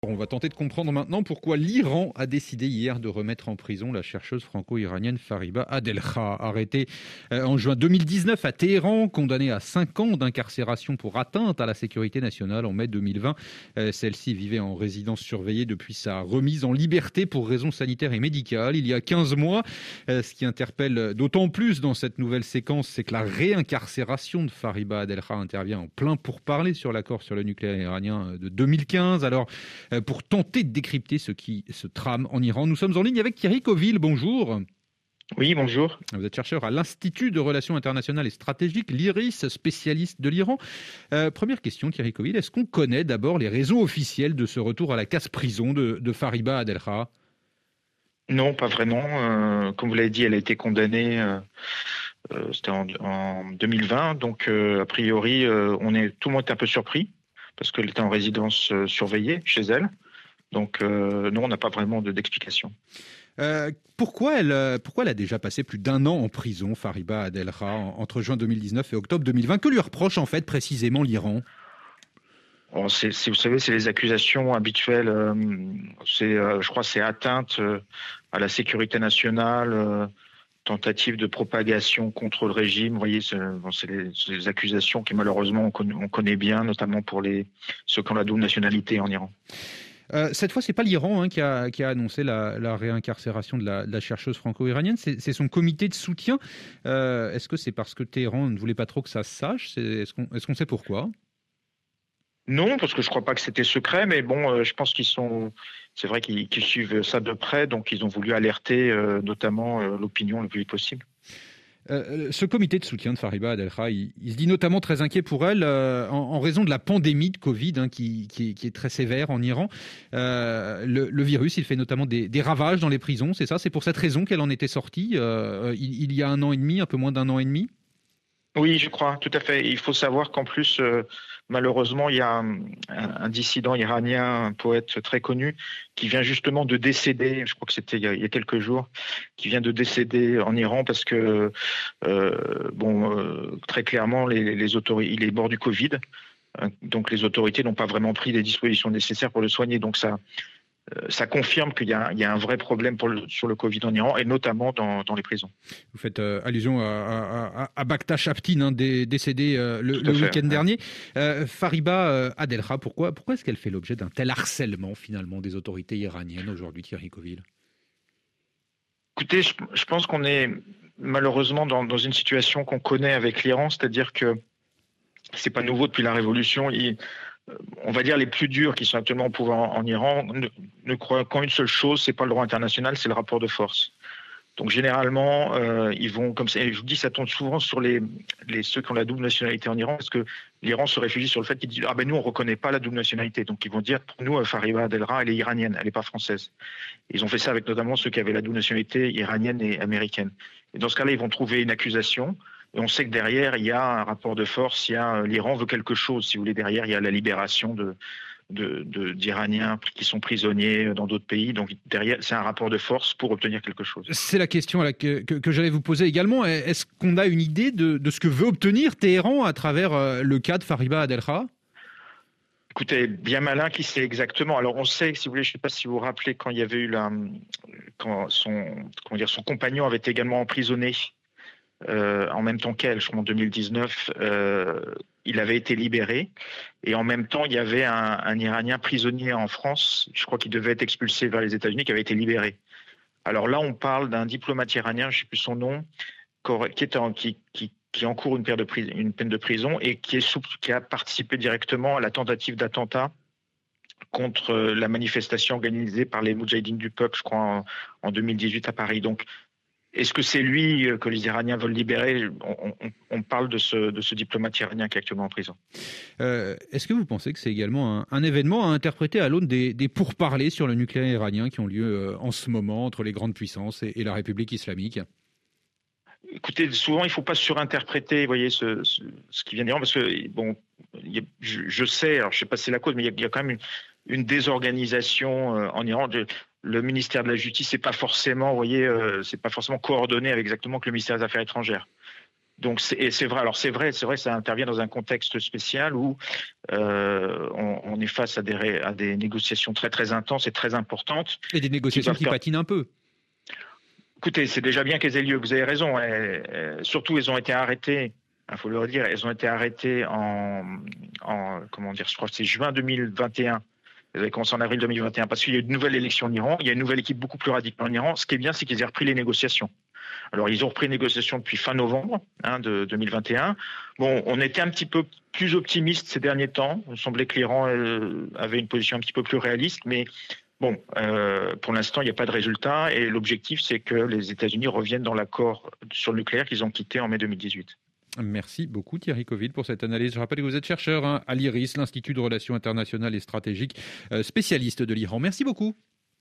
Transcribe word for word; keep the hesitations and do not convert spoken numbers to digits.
On va tenter de comprendre maintenant pourquoi l'Iran a décidé hier de remettre en prison la chercheuse franco-iranienne Fariba Adelkha, arrêtée en juin deux mille dix-neuf à Téhéran, condamnée à cinq ans d'incarcération pour atteinte à la sécurité nationale en mai deux mille vingt. Celle-ci vivait en résidence surveillée depuis sa remise en liberté pour raisons sanitaires et médicales il y a quinze mois. Ce qui interpelle d'autant plus dans cette nouvelle séquence, c'est que la réincarcération de Fariba Adelkha intervient en plein pourparlers sur l'accord sur le nucléaire iranien de deux mille quinze. Alors, pour tenter de décrypter ce qui se trame en Iran, nous sommes en ligne avec Thierry Coville. Bonjour. Oui, bonjour. Vous êtes chercheur à l'Institut de Relations internationales et stratégiques, l'I R I S, spécialiste de l'Iran. Euh, première question, Thierry Coville, est-ce qu'on connaît d'abord les raisons officielles de ce retour à la casse-prison de, de Fariba Adelkha ? Non, pas vraiment. Euh, comme vous l'avez dit, elle a été condamnée, euh, euh, c'était en, en deux mille vingt, donc euh, a priori, euh, on est, tout le monde est un peu surpris, parce qu'elle était en résidence euh, surveillée chez elle. Donc euh, non, on n'a pas vraiment de, d'explication. Euh, pourquoi, elle, pourquoi elle a déjà passé plus d'un an en prison, Fariba Adelkha, entre juin deux mille dix-neuf et octobre deux mille vingt ? Que lui reproche en fait précisément l'Iran ? Bon, c'est, c'est, vous savez, c'est les accusations habituelles. Euh, c'est, euh, je crois, c'est atteinte euh, à la sécurité nationale, euh, tentative de propagation contre le régime. Vous voyez, c'est, bon, c'est, les, c'est les accusations qui malheureusement on connaît, on connaît bien, notamment pour les ceux qui ont la double nationalité en Iran. Euh, cette fois, c'est pas l'Iran hein, qui, a, qui a annoncé la, la réincarcération de la, de la chercheuse franco-iranienne, c'est, c'est son comité de soutien. Euh, est-ce que c'est parce que Téhéran ne voulait pas trop que ça se sache ? c'est, est-ce, qu'on, est-ce qu'on sait pourquoi ? Non, parce que je crois pas que c'était secret, mais bon, euh, je pense qu'ils sont, c'est vrai qu'ils, qu'ils suivent ça de près, donc ils ont voulu alerter euh, notamment euh, l'opinion le plus vite possible. Euh, ce comité de soutien de Fariba Adelkha, il, il se dit notamment très inquiet pour elle euh, en, en raison de la pandémie de Covid hein, qui, qui, qui est très sévère en Iran. Euh, le, le virus, il fait notamment des, des ravages dans les prisons, c'est ça ? C'est pour cette raison qu'elle en était sortie euh, il, il y a un an et demi, un peu moins d'un an et demi ? Oui, je crois, tout à fait. Il faut savoir qu'en plus, euh, malheureusement, il y a un, un dissident iranien, un poète très connu, qui vient justement de décéder, je crois que c'était il y a, il y a quelques jours, qui vient de décéder en Iran parce que, euh, bon, euh, très clairement, les, les autorités, il est mort du Covid, hein, donc les autorités n'ont pas vraiment pris les dispositions nécessaires pour le soigner. Donc ça, euh, ça confirme qu'il y a, il y a un vrai problème pour le, sur le Covid en Iran et notamment dans, dans les prisons. Vous faites euh, allusion à, à, à, à Baghta Chaptin, hein, dé, décédé euh, le, le week-end ouais. dernier. Euh, Fariba euh, Adelkha, pourquoi, pourquoi est-ce qu'elle fait l'objet d'un tel harcèlement finalement des autorités iraniennes aujourd'hui, Thierry Coville ? Écoutez, je, je pense qu'on est malheureusement dans, dans une situation qu'on connaît avec l'Iran, c'est-à-dire que c'est pas nouveau depuis la révolution. Il, on va dire les plus durs qui sont actuellement au pouvoir en, en Iran ne, ne croient qu'en une seule chose, c'est pas le droit international, c'est le rapport de force. Donc généralement, euh, ils vont comme ça. Et je vous dis, ça tombe souvent sur les, les ceux qui ont la double nationalité en Iran, parce que l'Iran se réfugie sur le fait qu'ils disent ah ben nous on reconnaît pas la double nationalité, donc ils vont dire pour nous Fariba Adelkha elle est iranienne, elle est pas française. Ils ont fait ça avec notamment ceux qui avaient la double nationalité iranienne et américaine. Et dans ce cas-là, ils vont trouver une accusation. Et on sait que derrière, il y a un rapport de force, il y a l'Iran veut quelque chose, si vous voulez. Derrière, il y a la libération de, de, de, d'Iraniens qui sont prisonniers dans d'autres pays. Donc derrière, c'est un rapport de force pour obtenir quelque chose. C'est la question à la que, que, que j'allais vous poser également. Est-ce qu'on a une idée de, de ce que veut obtenir Téhéran à travers le cas de Fariba Adelkha ? Écoutez, bien malin qui sait exactement. Alors on sait, si vous voulez, je ne sais pas si vous vous rappelez quand il y avait eu la, quand son, comment dire, son compagnon avait été également emprisonné. Euh, en même temps qu'elle, je crois en deux mille dix-neuf, euh, il avait été libéré et en même temps il y avait un, un Iranien prisonnier en France, je crois qu'il devait être expulsé vers les États-Unis, qui avait été libéré. Alors là on parle d'un diplomate iranien, je ne sais plus son nom, qui, est en, qui, qui, qui encourt une peine, de prison, une peine de prison et qui, est sous, qui a participé directement à la tentative d'attentat contre la manifestation organisée par les Moudjahidines du peuple, je crois en, en deux mille dix-huit à Paris. Donc est-ce que c'est lui que les Iraniens veulent libérer ? on, on, on parle de ce, de ce diplomate iranien qui est actuellement en prison. Euh, est-ce que vous pensez que c'est également un, un événement à interpréter à l'aune des, des pourparlers sur le nucléaire iranien qui ont lieu euh, en ce moment entre les grandes puissances et, et la République islamique ? Écoutez, souvent il ne faut pas surinterpréter, vous voyez, ce, ce, ce qui vient d'Iran, parce que bon, y a, je, je sais, alors je ne sais pas si c'est la cause, mais il y, y a quand même une, une désorganisation euh, en Iran. De, le ministère de la Justice, c'est pas forcément, vous voyez, euh, c'est pas forcément coordonné avec exactement que le ministère des Affaires étrangères. Donc c'est, et c'est vrai. Alors c'est vrai, c'est vrai, ça intervient dans un contexte spécial où euh, on, on est face à des, à des négociations très très intenses et très importantes. Et des négociations qui, qui patinent un peu. Écoutez, c'est déjà bien qu'elles aient lieu. Vous avez raison. Et, et, surtout, elles ont été arrêtées. Il faut le redire. Elles ont été arrêtées en, en comment dire, je crois que c'est juin deux mille vingt et un. Elles avaient commencé en avril deux mille vingt et un parce qu'il y a eu une nouvelle élection en Iran. Il y a une nouvelle équipe beaucoup plus radicale en Iran. Ce qui est bien, c'est qu'ils aient repris les négociations. Alors, ils ont repris les négociations depuis fin novembre hein, de deux mille vingt et un. Bon, on était un petit peu plus optimiste ces derniers temps. Il semblait que l'Iran euh, avait une position un petit peu plus réaliste, mais bon, euh, pour l'instant, il n'y a pas de résultat. Et l'objectif, c'est que les États-Unis reviennent dans l'accord sur le nucléaire qu'ils ont quitté en mai deux mille dix-huit. Merci beaucoup Thierry Coville pour cette analyse. Je rappelle que vous êtes chercheur hein, à l'I R I S, l'Institut de Relations Internationales et Stratégiques, euh, spécialiste de l'Iran. Merci beaucoup.